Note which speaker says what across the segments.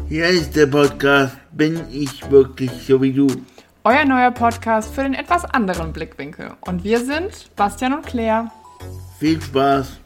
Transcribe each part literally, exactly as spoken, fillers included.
Speaker 1: Hier ist der Podcast Bin ich wirklich so wie du?
Speaker 2: Euer neuer Podcast für den etwas anderen Blickwinkel. Und wir sind Bastian und Claire.
Speaker 1: Viel Spaß!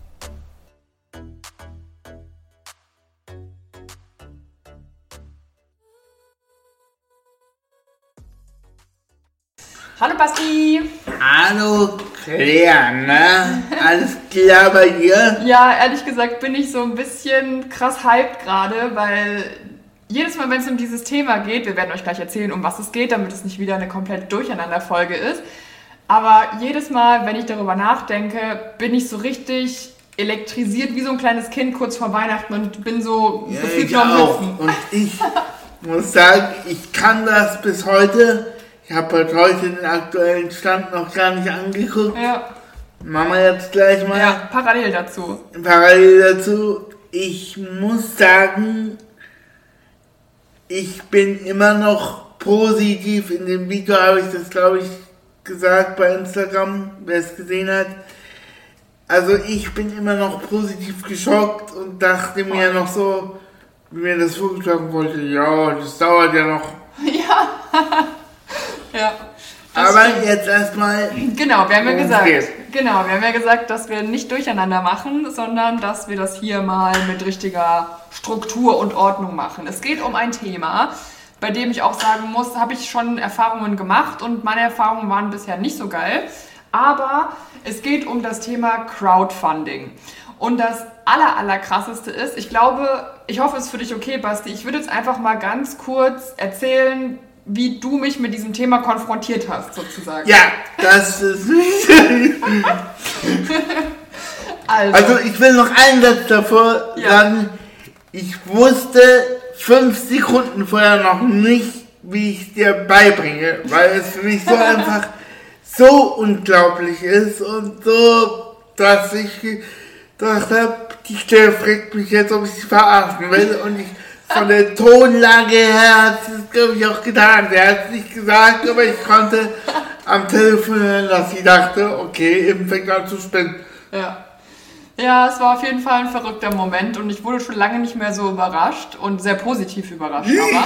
Speaker 2: Hallo Basti!
Speaker 1: Hallo Claire, ne? Alles klar bei dir?
Speaker 2: Ja, ehrlich gesagt bin ich so ein bisschen krass hyped gerade, weil jedes Mal, wenn es um dieses Thema geht, wir werden euch gleich erzählen, um was es geht, damit es nicht wieder eine komplett Durcheinanderfolge ist, aber jedes Mal, wenn ich darüber nachdenke, bin ich so richtig elektrisiert, wie so ein kleines Kind kurz vor Weihnachten und bin so
Speaker 1: Ja,
Speaker 2: gefühlt
Speaker 1: ich
Speaker 2: noch am
Speaker 1: auch.
Speaker 2: Hüpfen.
Speaker 1: Und ich muss sagen, ich kann das bis heute. Ich habe halt heute den aktuellen Stand noch gar nicht angeguckt.
Speaker 2: Ja,
Speaker 1: Machen wir jetzt gleich mal.
Speaker 2: ja, parallel dazu.
Speaker 1: Parallel dazu, ich muss sagen, ich bin immer noch positiv. In dem Video habe ich das, glaube ich, gesagt bei Instagram, wer es gesehen hat. Also ich bin immer noch positiv geschockt und dachte mir noch so, wie mir das vorgeschlagen wollte, ja, das dauert ja noch.
Speaker 2: Ja, ja. das
Speaker 1: Aber
Speaker 2: stimmt.
Speaker 1: jetzt erstmal,
Speaker 2: Genau, wir haben ja
Speaker 1: worum es
Speaker 2: gesagt,
Speaker 1: geht.
Speaker 2: genau, wir haben ja gesagt, dass wir nicht durcheinander machen, sondern dass wir das hier mal mit richtiger Struktur und Ordnung machen. Es geht um ein Thema, bei dem ich auch sagen muss, habe ich schon Erfahrungen gemacht und meine Erfahrungen waren bisher nicht so geil. Aber es geht um das Thema Crowdfunding. Und das aller, aller krasseste ist, ich glaube, ich hoffe, es ist für dich okay, Basti, ich würde jetzt einfach mal ganz kurz erzählen, wie du mich mit diesem Thema konfrontiert hast, sozusagen.
Speaker 1: Ja, das ist...
Speaker 2: Also,
Speaker 1: Also ich will noch einen Satz davor
Speaker 2: Ja.
Speaker 1: sagen. Ich wusste fünf Sekunden vorher noch nicht, wie ich es dir beibringe, weil es für mich so einfach so unglaublich ist und so, dass ich gedacht habe, die Stelle fragt mich jetzt, ob ich sie verarschen will und ich von der Tonlage her hat sie es, glaube ich, auch getan. Der hat es nicht gesagt, aber ich konnte am Telefon hören, dass sie dachte, okay, eben fängt an zu spinnen.
Speaker 2: ja. Ja, es war auf jeden Fall ein verrückter Moment und ich wurde schon lange nicht mehr so überrascht und sehr positiv überrascht, aber.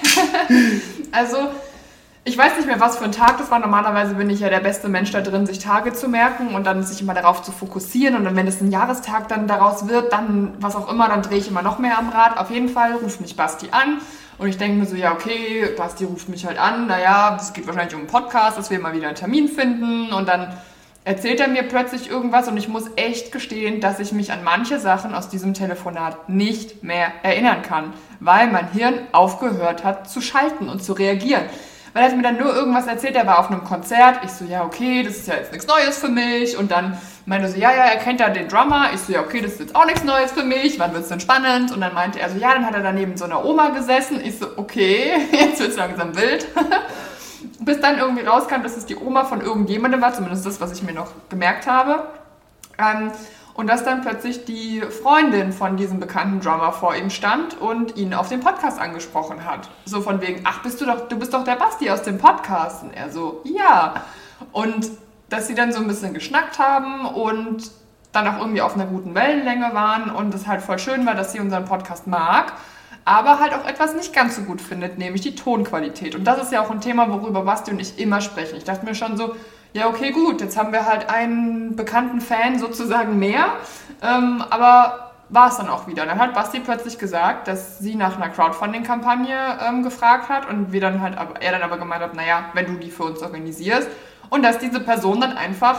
Speaker 2: Also, ich weiß nicht mehr, was für ein Tag das war. Normalerweise bin ich ja der beste Mensch da drin, sich Tage zu merken und dann sich immer darauf zu fokussieren. Und dann, wenn es ein Jahrestag dann daraus wird, dann was auch immer, dann drehe ich immer noch mehr am Rad. Auf jeden Fall ruft mich Basti an und ich denke mir so, ja okay, Basti ruft mich halt an. Naja, es geht wahrscheinlich um einen Podcast, dass wir mal wieder einen Termin finden. Und dann erzählt er mir plötzlich irgendwas und ich muss echt gestehen, dass ich mich an manche Sachen aus diesem Telefonat nicht mehr erinnern kann, weil mein Hirn aufgehört hat zu schalten und zu reagieren. Weil er hat mir dann nur irgendwas erzählt, er war auf einem Konzert. Ich so, ja, okay, das ist ja jetzt nichts Neues für mich. Und dann meinte er so, ja, ja, er kennt ja den Drummer. Ich so, ja, okay, das ist jetzt auch nichts Neues für mich. Wann wird's denn spannend? Und dann meinte er so, ja, dann hat er da neben so einer Oma gesessen. Ich so, okay, jetzt wird's langsam wild. Bis dann irgendwie rauskam, dass es die Oma von irgendjemandem war, zumindest das, was ich mir noch gemerkt habe. Ähm, Und dass dann plötzlich die Freundin von diesem bekannten Drummer vor ihm stand und ihn auf den Podcast angesprochen hat. So von wegen, ach, bist du doch, du bist doch der Basti aus dem Podcast. Und er so, ja. Und dass sie dann so ein bisschen geschnackt haben und dann auch irgendwie auf einer guten Wellenlänge waren und es halt voll schön war, dass sie unseren Podcast mag, aber halt auch etwas nicht ganz so gut findet, nämlich die Tonqualität. Und das ist ja auch ein Thema, worüber Basti und ich immer sprechen. Ich dachte mir schon so, ja, okay, gut, jetzt haben wir halt einen bekannten Fan sozusagen mehr, ähm, aber war es dann auch wieder. Dann hat Basti plötzlich gesagt, dass sie nach einer Crowdfunding-Kampagne ähm, gefragt hat und wir dann halt, aber, er dann aber gemeint hat, naja, wenn du die für uns organisierst und dass diese Person dann einfach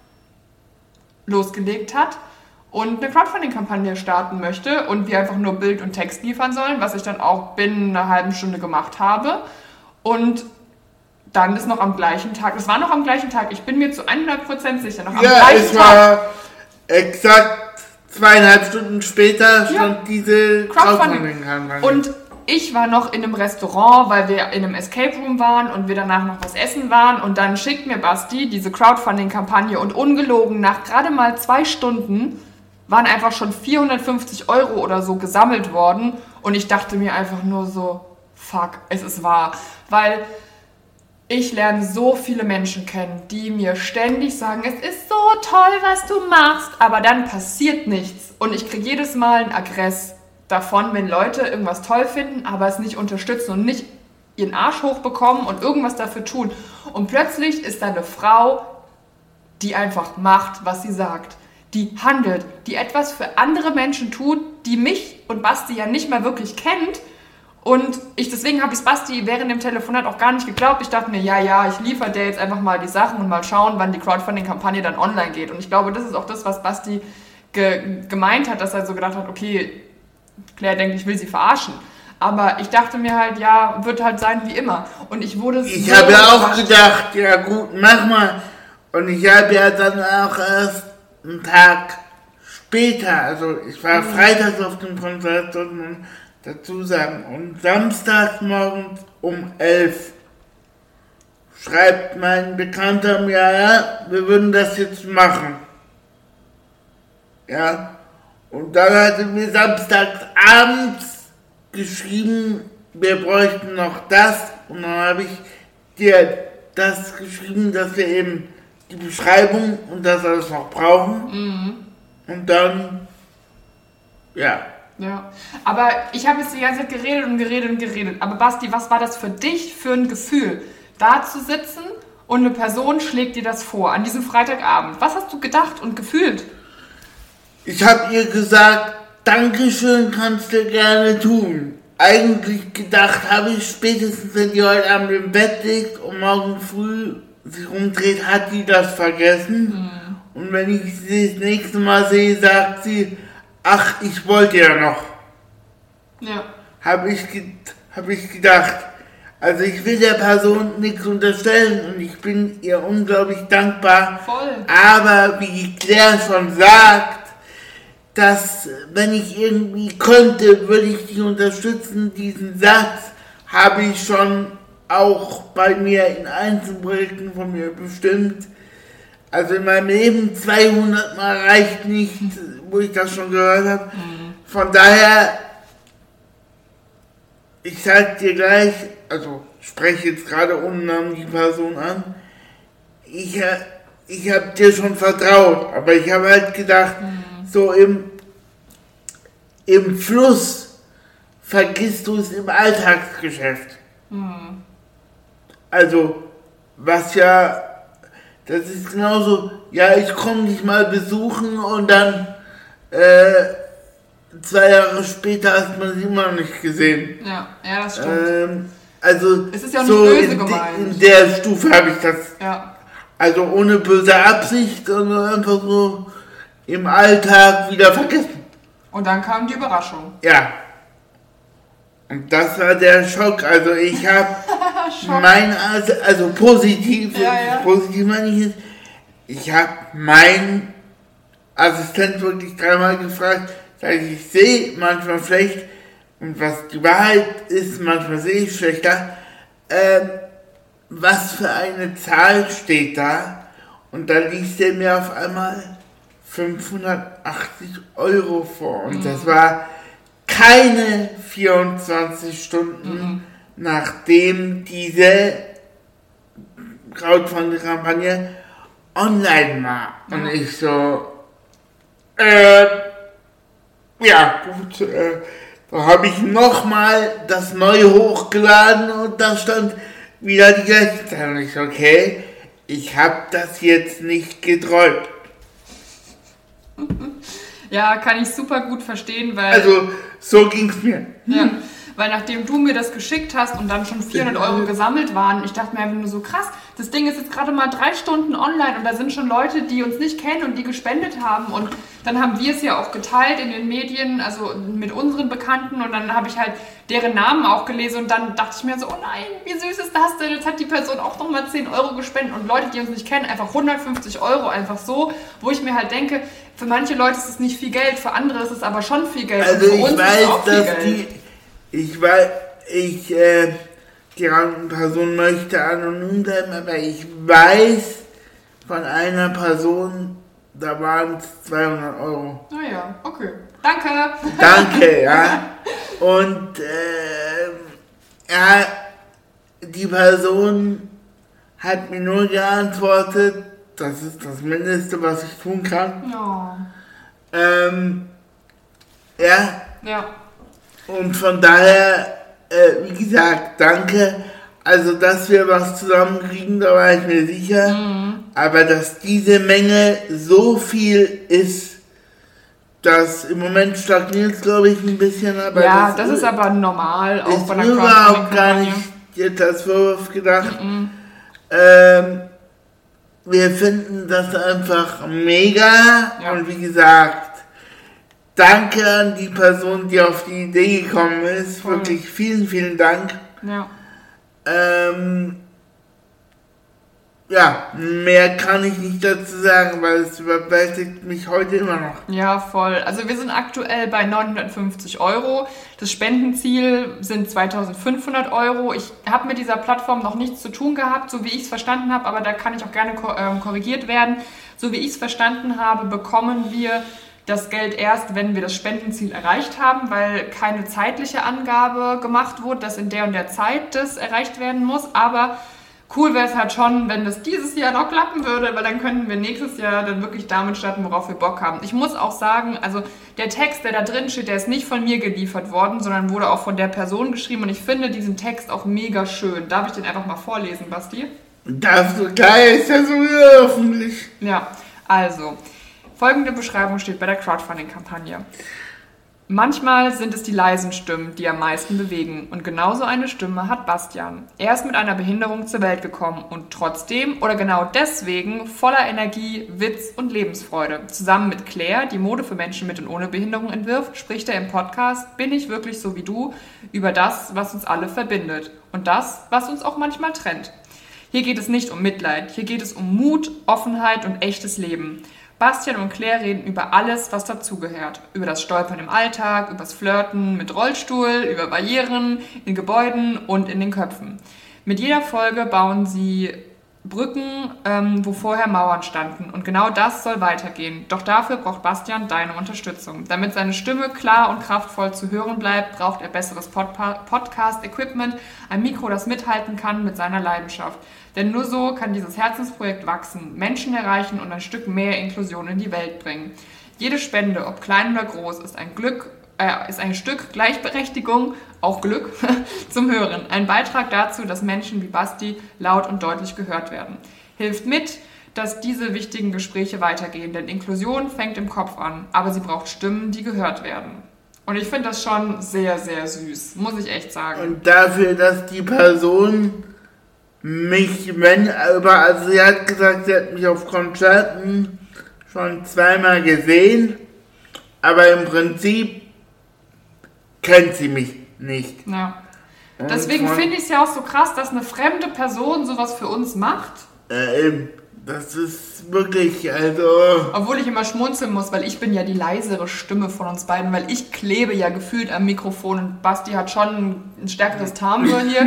Speaker 2: losgelegt hat und eine Crowdfunding-Kampagne starten möchte und wir einfach nur Bild und Text liefern sollen, was ich dann auch binnen einer halben Stunde gemacht habe. Und dann ist noch am gleichen Tag, es war noch am gleichen Tag, ich bin mir zu hundert Prozent sicher, noch am
Speaker 1: Ja,
Speaker 2: gleichen
Speaker 1: es
Speaker 2: Tag.
Speaker 1: war exakt zweieinhalb Stunden später stand
Speaker 2: Ja.
Speaker 1: diese
Speaker 2: Crowdfunding.
Speaker 1: Crowdfunding-Kampagne.
Speaker 2: Und ich war noch in einem Restaurant, weil wir in einem Escape Room waren und wir danach noch was essen waren und dann schickt mir Basti diese Crowdfunding-Kampagne und ungelogen, nach gerade mal zwei Stunden waren einfach schon vierhundertfünfzig Euro oder so gesammelt worden und ich dachte mir einfach nur so, fuck, es ist wahr, weil ich lerne so viele Menschen kennen, die mir ständig sagen, es ist so toll, was du machst, aber dann passiert nichts und ich kriege jedes Mal einen Aggress, davon, wenn Leute irgendwas toll finden, aber es nicht unterstützen und nicht ihren Arsch hochbekommen und irgendwas dafür tun. Und plötzlich ist da eine Frau, die einfach macht, was sie sagt. Die handelt, die etwas für andere Menschen tut, die mich und Basti ja nicht mal wirklich kennt. Und ich, deswegen habe ich Basti während dem Telefonat auch gar nicht geglaubt. Ich dachte mir, ja, ja, ich liefere dir jetzt einfach mal die Sachen und mal schauen, wann die Crowdfunding-Kampagne dann online geht. Und ich glaube, das ist auch das, was Basti ge- gemeint hat, dass er so gedacht hat, okay, Claire denkt, ich will sie verarschen. Aber ich dachte mir halt, ja, wird halt sein wie immer. Und ich wurde
Speaker 1: Ich
Speaker 2: so
Speaker 1: habe ja auch gedacht, ja gut, mach mal. Und ich habe ja dann auch erst einen Tag später, also ich war mhm. freitags auf dem Konzert, sollte man dazu sagen, und samstagsmorgens um elf schreibt mein Bekannter mir, ja, wir würden das jetzt machen. Ja, und dann hatte mir samstags abends geschrieben, wir bräuchten noch das, und dann habe ich dir das geschrieben, dass wir eben die Beschreibung und das alles noch brauchen.
Speaker 2: Mhm.
Speaker 1: Und dann, ja.
Speaker 2: Ja, aber ich habe jetzt die ganze Zeit geredet und geredet und geredet. Aber Basti, was war das für dich für ein Gefühl, da zu sitzen und eine Person schlägt dir das vor an diesem Freitagabend? Was hast du gedacht und gefühlt?
Speaker 1: Ich habe ihr gesagt, Dankeschön, kannst du gerne tun. Eigentlich gedacht habe ich, spätestens wenn die heute Abend im Bett liegt und morgen früh sich umdreht, hat die das vergessen. Mhm. Und wenn ich sie das nächste Mal sehe, sagt sie, ach, ich wollte ja noch.
Speaker 2: Ja.
Speaker 1: Habe ich, ge- hab ich gedacht. Also ich will der Person nichts unterstellen und ich bin ihr unglaublich dankbar.
Speaker 2: Voll.
Speaker 1: Aber wie Claire schon sagt, dass wenn ich irgendwie könnte, würde ich dich unterstützen. Diesen Satz habe ich schon auch bei mir in Einzelprojekten von mir bestimmt. Also in meinem Leben zweihundert Mal reicht nicht, wo ich das schon gehört habe. Mhm. Von daher, ich sag dir gleich, also spreche jetzt gerade ohne Namen die Person an, ich, ich habe dir schon vertraut, aber ich habe halt gedacht, mhm. so im, im Fluss vergisst du es im Alltagsgeschäft.
Speaker 2: Mhm.
Speaker 1: Also, was ja, das ist genauso, ja, ich komme dich mal besuchen und dann äh, zwei Jahre später hat man sie immer noch nicht gesehen.
Speaker 2: Ja, ja, das stimmt.
Speaker 1: Ähm, also,
Speaker 2: es ist ja auch
Speaker 1: so
Speaker 2: nicht böse
Speaker 1: in,
Speaker 2: gemeint.
Speaker 1: in der Stufe habe ich das.
Speaker 2: Ja.
Speaker 1: Also ohne böse Absicht, sondern einfach so im Alltag wieder vergessen.
Speaker 2: Und dann kam die Überraschung.
Speaker 1: Ja. Und das war der Schock. Also ich habe mein, also, also positiv,
Speaker 2: ja, ja.
Speaker 1: positiv meine ich es, ich habe meinen Assistent wirklich dreimal gefragt, sag ich, ich sehe manchmal schlecht und was die Wahrheit ist, manchmal sehe ich schlechter, ähm, was für eine Zahl steht da? Und da liest er mir auf einmal fünfhundertachtzig Euro vor und mhm. das war keine vierundzwanzig Stunden, mhm. nachdem diese Crowdfunding-Kampagne online war. Mhm. Und ich so, äh, ja gut, äh, da habe ich nochmal das Neue hochgeladen und da stand wieder die gleiche Zahl. Und ich so, okay, ich habe das jetzt nicht geträumt.
Speaker 2: Ja, kann ich super gut verstehen, weil...
Speaker 1: Also, so ging's mir.
Speaker 2: Ja, weil nachdem du mir das geschickt hast und dann schon vierhundert Euro gesammelt waren, ich dachte mir einfach nur so, krass, das Ding ist jetzt gerade mal drei Stunden online und da sind schon Leute, die uns nicht kennen und die gespendet haben und dann haben wir es ja auch geteilt in den Medien, also mit unseren Bekannten und dann habe ich halt deren Namen auch gelesen und dann dachte ich mir so, oh nein, wie süß ist das denn? Jetzt hat die Person auch nochmal zehn Euro gespendet und Leute, die uns nicht kennen, einfach hundertfünfzig Euro, einfach so, wo ich mir halt denke, für manche Leute ist es nicht viel Geld, für andere ist es aber schon viel Geld.
Speaker 1: Also
Speaker 2: und für
Speaker 1: ich
Speaker 2: uns
Speaker 1: weiß,
Speaker 2: ist es auch viel
Speaker 1: dass
Speaker 2: Geld.
Speaker 1: die, ich weiß, ich, äh, die Person möchte anonym bleiben, aber ich weiß von einer Person, da waren es zweihundert Euro.
Speaker 2: Ah ja, okay. Danke.
Speaker 1: Danke, ja. Und äh, ja, die Person hat mir nur geantwortet, das ist das Mindeste, was ich tun kann.
Speaker 2: Ja.
Speaker 1: Ähm, ja.
Speaker 2: Ja.
Speaker 1: Und von daher, äh, wie gesagt, danke. Also, dass wir was zusammenkriegen, da war ich mir sicher. Mhm. Aber dass diese Menge so viel ist, dass im Moment stagniert es, glaube ich, ein bisschen. Aber
Speaker 2: ja, das, das ist aber normal, auch
Speaker 1: von der Crowdfunding-Kampagne. Ist überhaupt gar nicht jetzt als Vorwurf gedacht. Mhm. Ähm, wir finden das einfach mega. Ja. Und wie gesagt, danke an die Person, die auf die Idee gekommen ist. Voll. Wirklich vielen, vielen Dank.
Speaker 2: Ja.
Speaker 1: Ähm, ja, mehr kann ich nicht dazu sagen, weil es überwältigt mich heute immer noch.
Speaker 2: Ja, voll. Also wir sind aktuell bei neunhundertfünfzig Euro. Das Spendenziel sind zweitausendfünfhundert Euro. Ich habe mit dieser Plattform noch nichts zu tun gehabt, so wie ich es verstanden habe, aber da kann ich auch gerne korrigiert werden. So wie ich es verstanden habe, bekommen wir das Geld erst, wenn wir das Spendenziel erreicht haben, weil keine zeitliche Angabe gemacht wurde, dass in der und der Zeit das erreicht werden muss. Aber cool wäre es halt schon, wenn das dieses Jahr noch klappen würde, weil dann könnten wir nächstes Jahr dann wirklich damit starten, worauf wir Bock haben. Ich muss auch sagen, also der Text, der da drin steht, der ist nicht von mir geliefert worden, sondern wurde auch von der Person geschrieben und ich finde diesen Text auch mega schön. Darf ich den einfach mal vorlesen, Basti?
Speaker 1: Darfst du gleich, ist ja so wieder öffentlich.
Speaker 2: Ja, also... Folgende Beschreibung steht bei der Crowdfunding-Kampagne. Manchmal sind es die leisen Stimmen, die am meisten bewegen. Und genauso eine Stimme hat Bastian. Er ist mit einer Behinderung zur Welt gekommen und trotzdem oder genau deswegen voller Energie, Witz und Lebensfreude. Zusammen mit Claire, die Mode für Menschen mit und ohne Behinderung entwirft, spricht er im Podcast Bin ich wirklich so wie du über das, was uns alle verbindet und das, was uns auch manchmal trennt. Hier geht es nicht um Mitleid, hier geht es um Mut, Offenheit und echtes Leben. Bastian und Claire reden über alles, was dazugehört. Über das Stolpern im Alltag, über das Flirten mit Rollstuhl, über Barrieren in Gebäuden und in den Köpfen. Mit jeder Folge bauen sie Brücken, ähm, wo vorher Mauern standen. Und genau das soll weitergehen. Doch dafür braucht Bastian deine Unterstützung. Damit seine Stimme klar und kraftvoll zu hören bleibt, braucht er besseres Pod- Podcast-Equipment, ein Mikro, das mithalten kann mit seiner Leidenschaft. Denn nur so kann dieses Herzensprojekt wachsen, Menschen erreichen und ein Stück mehr Inklusion in die Welt bringen. Jede Spende, ob klein oder groß, ist ein Glück, äh, ist ein Stück Gleichberechtigung, auch Glück, zum Hören. Ein Beitrag dazu, dass Menschen wie Basti laut und deutlich gehört werden. Hilft mit, dass diese wichtigen Gespräche weitergehen, denn Inklusion fängt im Kopf an, aber sie braucht Stimmen, die gehört werden. Und ich finde das schon sehr, sehr süß, muss ich echt sagen.
Speaker 1: Und dafür, dass die Person mich, wenn, aber, also sie hat gesagt, sie hat mich auf Konzerten schon zweimal gesehen, aber im Prinzip kennt sie mich nicht.
Speaker 2: Ja. Deswegen finde ich es ja auch so krass, dass eine fremde Person sowas für uns macht.
Speaker 1: Äh, eben. Das ist wirklich, also...
Speaker 2: Obwohl ich immer schmunzeln muss, weil ich bin ja die leisere Stimme von uns beiden, weil ich klebe ja gefühlt am Mikrofon und Basti hat schon ein stärkeres Timbre hier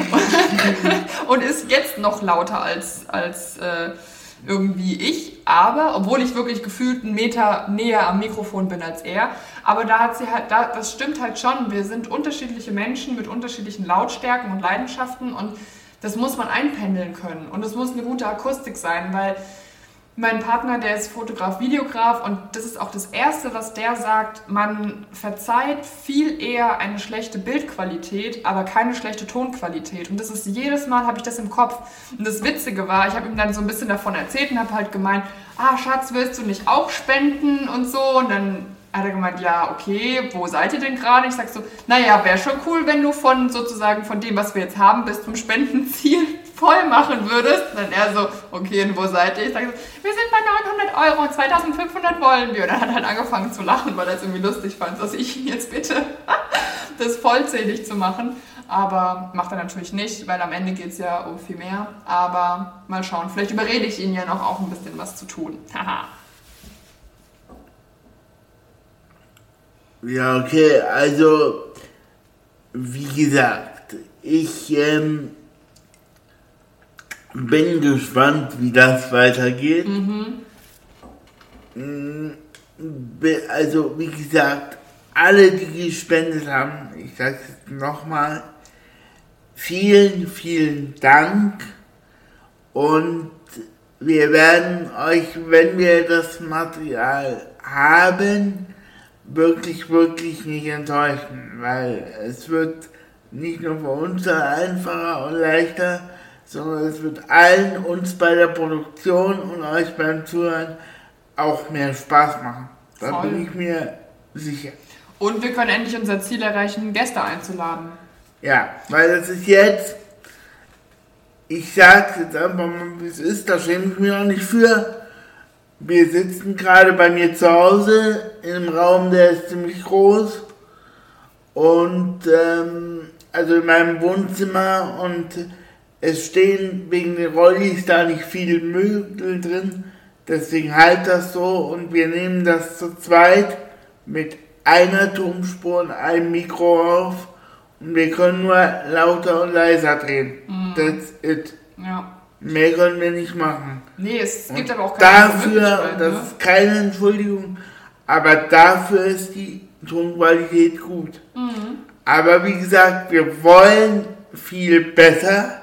Speaker 2: und ist jetzt noch lauter als, als äh, irgendwie ich, aber, obwohl ich wirklich gefühlt einen Meter näher am Mikrofon bin als er, aber da hat sie halt, da, das stimmt halt schon, wir sind unterschiedliche Menschen mit unterschiedlichen Lautstärken und Leidenschaften und das muss man einpendeln können und es muss eine gute Akustik sein, weil mein Partner, der ist Fotograf, Videograf und das ist auch das Erste, was der sagt, man verzeiht viel eher eine schlechte Bildqualität, aber keine schlechte Tonqualität und das ist jedes Mal, habe ich das im Kopf und das Witzige war, ich habe ihm dann so ein bisschen davon erzählt und habe halt gemeint, ah Schatz, willst du nicht auch spenden und so und dann hat er gemeint, ja, okay, wo seid ihr denn gerade? Ich sag so, naja, wäre schon cool, wenn du von sozusagen von dem, was wir jetzt haben, bis zum Spendenziel voll machen würdest. Und dann er so, okay, und wo seid ihr? Ich sag so, wir sind bei neunhundert Euro und zweitausendfünfhundert wollen wir. Und dann hat er halt angefangen zu lachen, weil er es irgendwie lustig fand, dass ich ihn jetzt bitte, das vollzählig zu machen. Aber macht er natürlich nicht, weil am Ende geht es ja um viel mehr. Aber mal schauen, vielleicht überrede ich ihn ja noch auch ein bisschen was zu tun. Haha.
Speaker 1: Ja, okay, also, wie gesagt, ich ähm, bin gespannt, wie das weitergeht. Mhm. Also, wie gesagt, alle, die gespendet haben, ich sage es nochmal, vielen, vielen Dank und wir werden euch, wenn wir das Material haben, wirklich, wirklich nicht enttäuschen, weil es wird nicht nur für uns einfacher und leichter, sondern es wird allen uns bei der Produktion und euch beim Zuhören auch mehr Spaß machen. Da
Speaker 2: Voll.
Speaker 1: bin ich mir sicher.
Speaker 2: Und wir können endlich unser Ziel erreichen, Gäste einzuladen.
Speaker 1: Ja, weil es ist jetzt, ich sag's jetzt einfach mal, wie es ist, da schäme ich mich auch nicht für. Wir sitzen gerade bei mir zu Hause in einem Raum, der ist ziemlich groß. Und, ähm, also in meinem Wohnzimmer, und es stehen wegen den Rollis da nicht viele Möbel drin. Deswegen halt das so, und wir nehmen das zu zweit mit einer Tonspur und einem Mikro auf. Und wir können nur lauter und leiser drehen. Mm. That's it.
Speaker 2: Ja.
Speaker 1: Mehr können wir nicht machen.
Speaker 2: Nee, es gibt
Speaker 1: und
Speaker 2: aber auch keine
Speaker 1: dafür, das
Speaker 2: ne?
Speaker 1: ist keine Entschuldigung, aber dafür ist die Tonqualität gut.
Speaker 2: Mhm.
Speaker 1: Aber wie gesagt, wir wollen viel besser,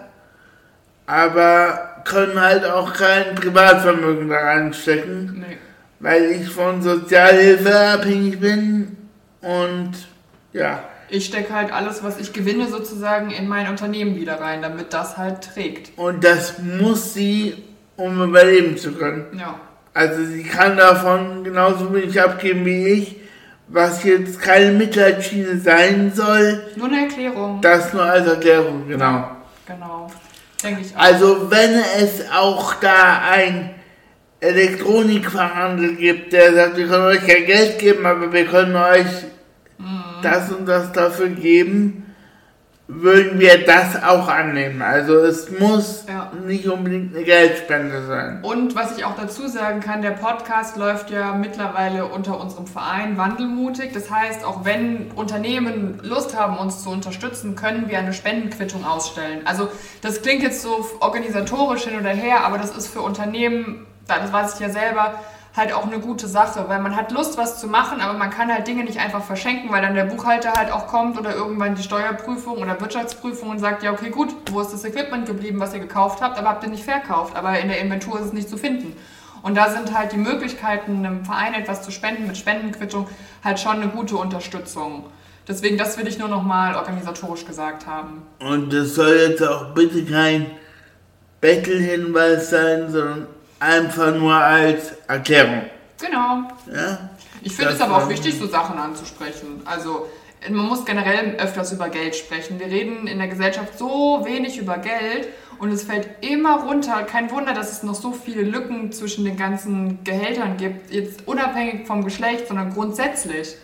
Speaker 1: aber können halt auch kein Privatvermögen da reinstecken,
Speaker 2: Nee.
Speaker 1: weil ich von Sozialhilfe abhängig bin und ja.
Speaker 2: Ich stecke halt alles, was ich gewinne, sozusagen in mein Unternehmen wieder rein, damit das halt trägt.
Speaker 1: Und das muss sie, um überleben zu können.
Speaker 2: Ja.
Speaker 1: Also sie kann davon genauso wenig abgeben wie ich, was jetzt keine Mitleidsschiene sein soll.
Speaker 2: Nur eine Erklärung.
Speaker 1: Das nur als Erklärung, genau.
Speaker 2: Ja, genau. Denke ich auch.
Speaker 1: Also wenn es auch da ein Elektronikverhandel gibt, der sagt, wir können euch kein Geld geben, aber wir können euch das und das dafür geben, würden wir das auch annehmen. Also es muss
Speaker 2: ja.
Speaker 1: nicht unbedingt eine Geldspende sein.
Speaker 2: Und was ich auch dazu sagen kann, der Podcast läuft ja mittlerweile unter unserem Verein Wandelmutig. Das heißt, auch wenn Unternehmen Lust haben, uns zu unterstützen, können wir eine Spendenquittung ausstellen. Also das klingt jetzt so organisatorisch hin oder her, aber das ist für Unternehmen, das weiß ich ja selber, halt auch eine gute Sache, weil man hat Lust, was zu machen, aber man kann halt Dinge nicht einfach verschenken, weil dann der Buchhalter halt auch kommt oder irgendwann die Steuerprüfung oder Wirtschaftsprüfung und sagt, ja okay gut, wo ist das Equipment geblieben, was ihr gekauft habt, aber habt ihr nicht verkauft, aber in der Inventur ist es nicht zu finden. Und da sind halt die Möglichkeiten, einem Verein etwas zu spenden mit Spendenquittung halt schon eine gute Unterstützung. Deswegen, das will ich nur nochmal organisatorisch gesagt haben.
Speaker 1: Und das soll jetzt auch bitte kein Bettelhinweis sein, sondern einfach nur als Erklärung.
Speaker 2: Genau.
Speaker 1: Ja?
Speaker 2: Ich finde es aber auch wichtig, so Sachen anzusprechen. Also man muss generell öfters über Geld sprechen. Wir reden in der Gesellschaft so wenig über Geld und es fällt immer runter. Kein Wunder, dass es noch so viele Lücken zwischen den ganzen Gehältern gibt. Jetzt unabhängig vom Geschlecht, sondern grundsätzlich.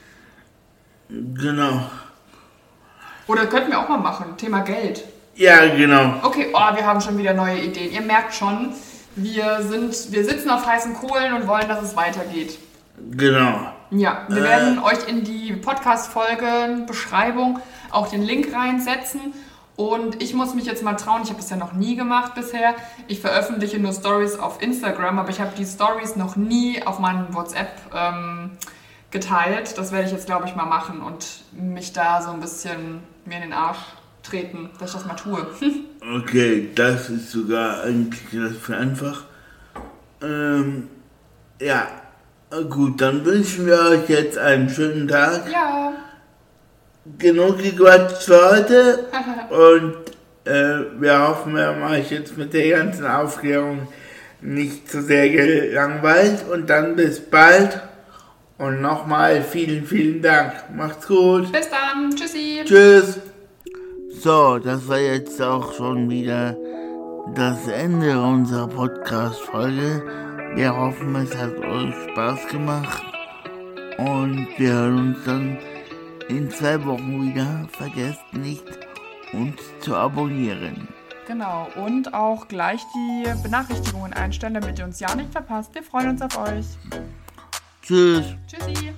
Speaker 1: Genau.
Speaker 2: Oder könnten wir auch mal machen, Thema Geld.
Speaker 1: Ja, genau.
Speaker 2: Okay, oh, wir haben schon wieder neue Ideen. Ihr merkt schon, Wir, sind, wir sitzen auf heißen Kohlen und wollen, dass es weitergeht.
Speaker 1: Genau.
Speaker 2: Ja, wir
Speaker 1: äh,
Speaker 2: werden euch in die Podcast-Folgen-Beschreibung auch den Link reinsetzen. Und ich muss mich jetzt mal trauen, ich habe das ja noch nie gemacht bisher. Ich veröffentliche nur Stories auf Instagram, aber ich habe die Stories noch nie auf meinem WhatsApp ähm, geteilt. Das werde ich jetzt, glaube ich, mal machen und mich da so ein bisschen mir in den Arsch treten, dass ich das mal tue.
Speaker 1: Okay, das ist sogar eigentlich relativ einfach. Ähm, ja, gut, dann wünschen wir euch jetzt einen schönen Tag.
Speaker 2: Ja.
Speaker 1: Genug gequatscht für heute und äh, wir hoffen, wir haben euch jetzt mit der ganzen Aufklärung nicht zu sehr gelangweilt und dann bis bald und nochmal vielen, vielen Dank. Macht's gut.
Speaker 2: Bis dann. Tschüssi.
Speaker 1: Tschüss. So, das war jetzt auch schon wieder das Ende unserer Podcast-Folge. Wir hoffen, es hat euch Spaß gemacht und wir hören uns dann in zwei Wochen wieder. Vergesst nicht, uns zu abonnieren.
Speaker 2: Genau, und auch gleich die Benachrichtigungen einstellen, damit ihr uns ja nicht verpasst. Wir freuen uns auf euch.
Speaker 1: Tschüss.
Speaker 2: Tschüssi.